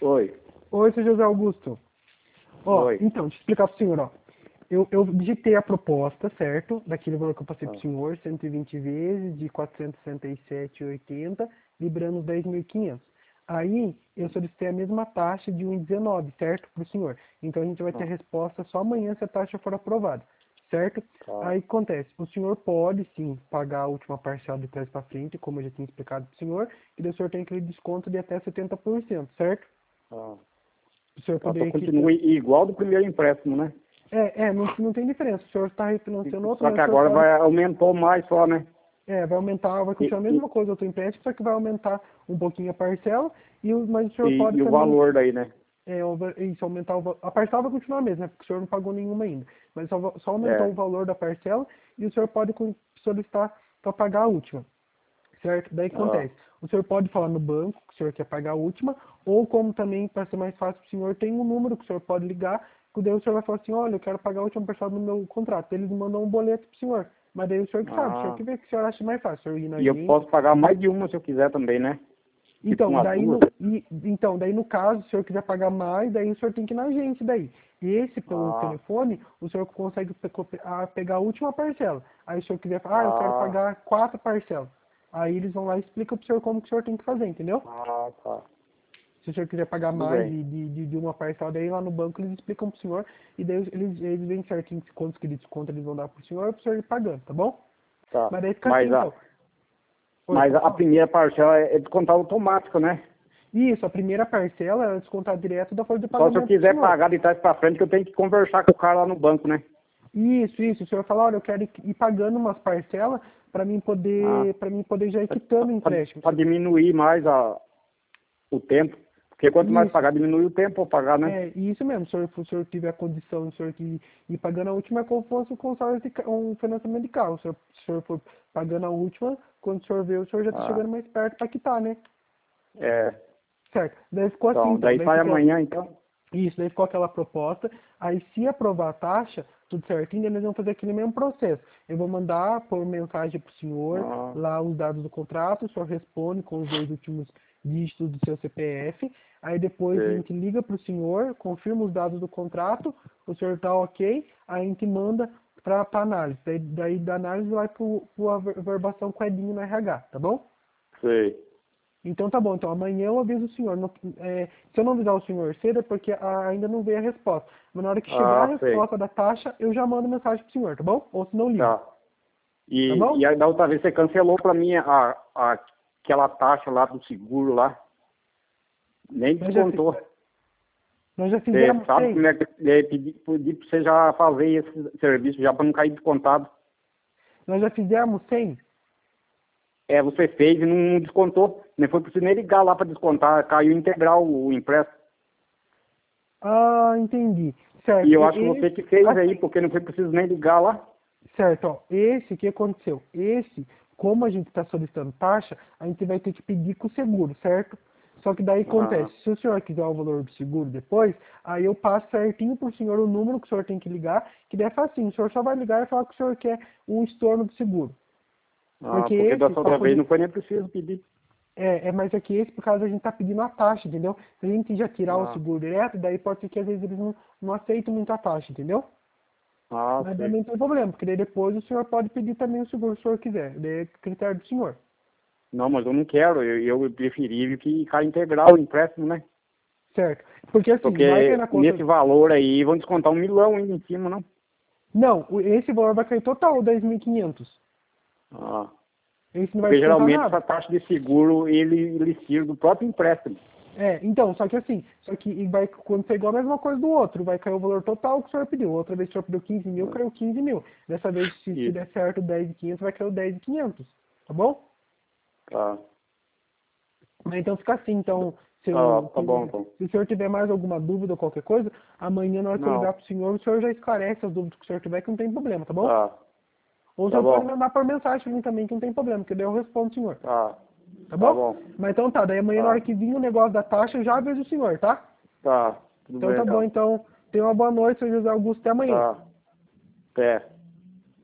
Oi. Oi, seu José Augusto. Ó, Oi. então, deixa eu explicar pro senhor, ó. Eu digitei a proposta, certo? Daquele valor que eu passei pro Ah, senhor, 120 vezes, de 467,80, librando os 10.500. Aí, eu solicitei a mesma taxa de 1,19, certo? Pro senhor. Então, a gente vai ter a ah, resposta só amanhã se a taxa for aprovada, certo? tá. Aí, acontece, o senhor pode, sim, pagar a última parcela de trás para frente, como eu já tinha explicado pro senhor, e daí o senhor tem aquele desconto de até 70%, certo? Ah, O senhor tá. Só poderia quitar. continua igual do primeiro empréstimo, né? Não tem diferença. O senhor está refinanciando outro, Só mas que o senhor agora pode. aumentou mais só, né? Vai aumentar, vai E, continuar a e, mesma coisa, outro empréstimo, só que vai aumentar um pouquinho a parcela, mas o senhor pode e o também, valor daí, né? isso, aumentar a parcela vai continuar a mesma, né? Porque o senhor não pagou nenhuma ainda. Mas só aumentou o É. valor da parcela e o senhor pode solicitar para pagar a última, certo? Daí Ah, acontece. O senhor pode falar no banco que o senhor quer pagar a última, ou como também, para ser mais fácil para o senhor, tem um número que o senhor pode ligar, que daí o senhor vai falar assim, olha, eu quero pagar a última parcela do meu contrato. Eles mandam um boleto para o senhor. Mas daí o senhor que sabe, o senhor ah. que vê que o senhor acha mais fácil, o senhor ir na E eu agência. posso pagar mais de uma se eu quiser também, né? Tipo Então, umas duas. daí no caso, se o senhor quiser pagar mais, daí o senhor tem que ir na agência daí. E esse, pelo Ah, telefone, o senhor consegue pegar a última parcela. Aí se o senhor quiser falar, eu quero ah, pagar 4 parcelas. Aí eles vão lá e explicam pro senhor como que o senhor tem que fazer, entendeu? tá. Se o senhor quiser pagar Tudo mais bem. de uma parcela, daí lá no banco eles explicam pro senhor, e daí eles veem certinho quantos que de desconto eles vão dar pro senhor ir pagando, tá bom? Tá. Mas daí fica assim Mas então. a, Oi, mas pode a falar. primeira parcela é descontar automático, né? Isso, a primeira parcela é descontar direto da folha de Só se eu pagamento do quiser senhor. pagar de trás pra frente, que eu tenho que conversar com o cara lá no banco, né? Isso. O senhor fala, olha, eu quero ir pagando umas parcelas Ah, para mim poder já ir quitando o empréstimo. para diminuir mais o tempo. Porque quanto mais Isso, pagar, diminui o tempo para pagar, né? isso mesmo. Se o senhor tiver a condição, o senhor que ir pagando a última, é como se fosse um consórcio um financiamento de carro. Se o senhor for pagando a última, quando o senhor vê, o senhor já está Ah, chegando mais perto para quitar, né? é. Certo. Daí ficou assim, Então, então. daí Daí sai ficou. amanhã, então. Isso, daí ficou aquela proposta. Aí, se aprovar a taxa, tudo certinho, daí nós vamos fazer aquele mesmo processo. Eu vou mandar por mensagem para o senhor Ah, lá os dados do contrato, o senhor responde com os 2 últimos dígitos do seu CPF. Aí depois a sei. gente liga para o senhor, confirma os dados do contrato, o senhor tá ok, aí a gente manda para análise. Daí da análise vai para a verbação com Edinho no RH, tá bom? Sei. Então tá bom, então amanhã eu aviso o senhor. Se eu não avisar o senhor cedo é porque ainda não veio a resposta. Mas na hora que chegar a Ah, sei. resposta da taxa, eu já mando mensagem pro senhor, tá bom? Ou se não ligo, Tá. tá E bom? aí, da outra vez você cancelou para mim aquela taxa lá do seguro lá. Nem Nós já, descontou. nós já Você fizemos sabe sem. como é que pedi para você já fazer esse serviço já para não cair descontado. Nós já fizemos sem. É, você fez e não descontou. Nem foi preciso nem ligar lá para descontar. Caiu integral o empréstimo. Ah, entendi. E Certo. eu acho que você que fez aí, Assim, porque não foi preciso nem ligar lá. certo, ó. O que aconteceu? Como a gente está solicitando taxa, a gente vai ter que pedir com o seguro, certo? Só que daí Ah, acontece, se o senhor quiser o valor do seguro depois, aí eu passo certinho pro senhor o número que o senhor tem que ligar, que daí é facinho, o senhor só vai ligar e falar que o senhor quer um estorno do seguro. Porque porque da para outra vez poder. não foi nem preciso pedir. Mas é que por causa a gente tá pedindo a taxa, entendeu? Se a gente já tirar o Ah, seguro direto, daí pode ser que às vezes eles não aceitam muito a taxa, entendeu? Mas daí sei. não tem problema, porque daí depois o senhor pode pedir também o seguro se o senhor quiser. Daí é critério do senhor. Não, mas eu não quero. Eu preferi que caia integral o empréstimo, né? Certo. Porque assim, vai cair Porque na conta. nesse valor aí vão descontar 1 milhão ainda em cima, não? Não, esse valor vai cair total, 10.500. Ah, Esse não vai porque descontar geralmente nada. essa taxa de seguro ele tira do próprio empréstimo. Então, só que vai acontecer igual a mesma coisa do outro, vai cair o valor total que o senhor pediu. Outra vez o senhor pediu 15 mil, Ah, caiu 15 mil. Dessa vez, se isso, der certo 10.500, vai cair o 10.500, tá bom? tá. Mas então fica assim, então, Tá bom, então. se o senhor tiver mais alguma dúvida ou qualquer coisa, amanhã na hora que eu ligar Não, pro senhor já esclarece as dúvidas que o senhor tiver, que não tem problema, tá bom? tá, Ou o tá senhor pode bom, mandar por mensagem pra mim também, que não tem problema, que daí eu respondo o senhor, tá, tá tá bom? bom, Mas então tá, daí amanhã na hora tá, que vir o negócio da taxa, eu já aviso o senhor, tá? tá, tudo Então bem tá bom, então, então, tenha uma boa noite, seu José Augusto, até amanhã. tá, até.